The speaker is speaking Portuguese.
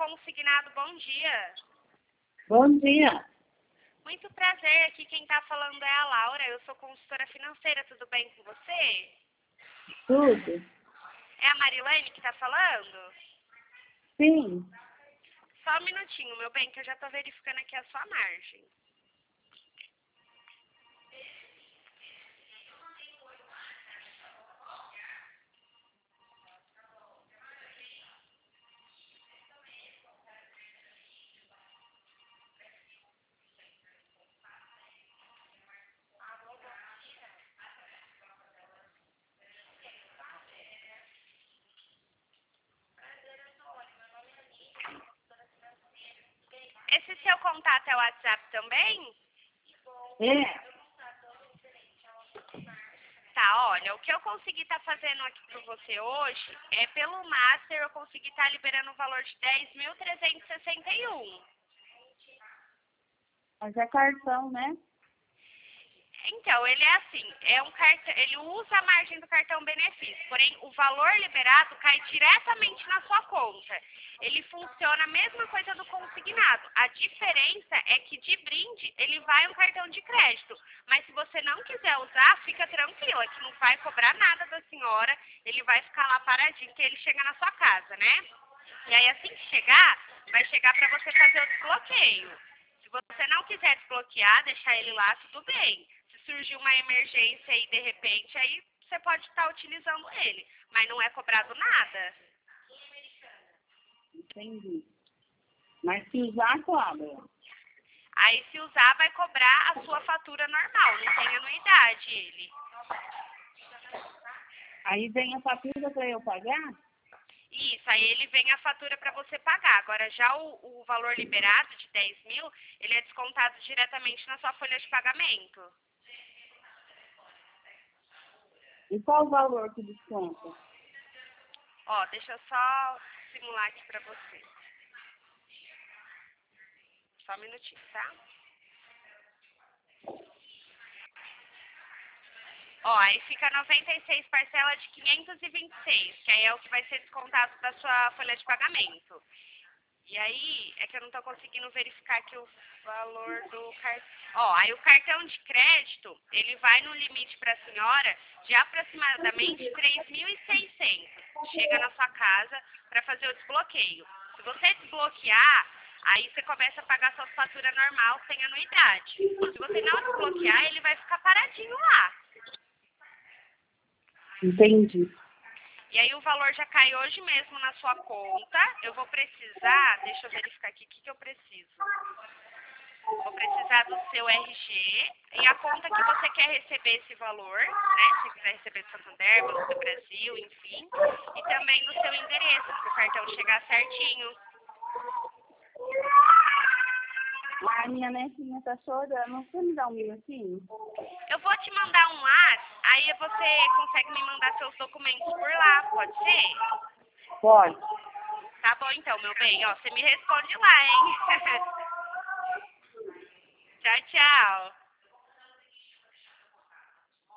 Consignado, bom dia. Bom dia. Muito prazer, aqui quem está falando é a Laura, eu sou consultora financeira, tudo bem com você? Tudo? É a Marilene que está falando? Sim. Só um minutinho, meu bem, que eu já estou verificando aqui a sua margem. Esse seu contato é o WhatsApp também? É. Tá, olha, o que eu consegui estar fazendo aqui para você hoje é pelo Master eu consegui estar liberando o valor de 10.361. Mas é cartão, né? Então, ele é assim, é um cartão, ele usa a margem do cartão benefício, porém o valor liberado cai diretamente na sua conta. Ele funciona a mesma coisa do consignado. A diferença é que de brinde ele vai um cartão de crédito. Mas se você não quiser usar, fica tranquila, que não vai cobrar nada da senhora, ele vai ficar lá paradinho, que ele chega na sua casa, né? E aí assim que chegar, vai chegar para você fazer o desbloqueio. Se você não quiser desbloquear, deixar ele lá, tudo bem. Se surgir uma emergência aí de repente, aí você pode estar utilizando ele. Mas não é cobrado nada. Entendi. Mas se usar, cobra. Aí se usar, vai cobrar a sua fatura normal, não tem anuidade ele. Aí vem a fatura para eu pagar? Isso, aí ele vem a fatura para você pagar. Agora já o valor liberado de 10.000, ele é descontado diretamente na sua folha de pagamento. E qual o valor que desconta? Ó, deixa eu só simular aqui pra você. Só um minutinho, tá? Ó, aí fica 96 parcela de 526, que aí é o que vai ser descontado da sua folha de pagamento. E aí, é que eu não tô conseguindo verificar aqui o valor do cartão. Ó, aí o cartão de crédito, ele vai no limite para a senhora de aproximadamente 3.600. Chega na sua casa para fazer o desbloqueio. Se você desbloquear, aí você começa a pagar suas faturas normal sem anuidade. Se você não desbloquear, ele vai ficar paradinho lá. Entendi. E aí o valor já cai hoje mesmo na sua conta. Eu vou precisar, deixa eu verificar aqui o que eu preciso. Vou precisar do seu RG e a conta que você quer receber esse valor, né? Se você quiser receber do Santander, Banco do Brasil, enfim. E também do seu endereço, para o cartão chegar certinho. A minha netinha tá chorando. Você me dá um minutinho? Eu vou te mandar um WhatsApp, aí você consegue me mandar seus documentos por lá, pode ser? Pode. Tá bom então, meu bem. Ó, você me responde lá, hein? Tchau, tchau.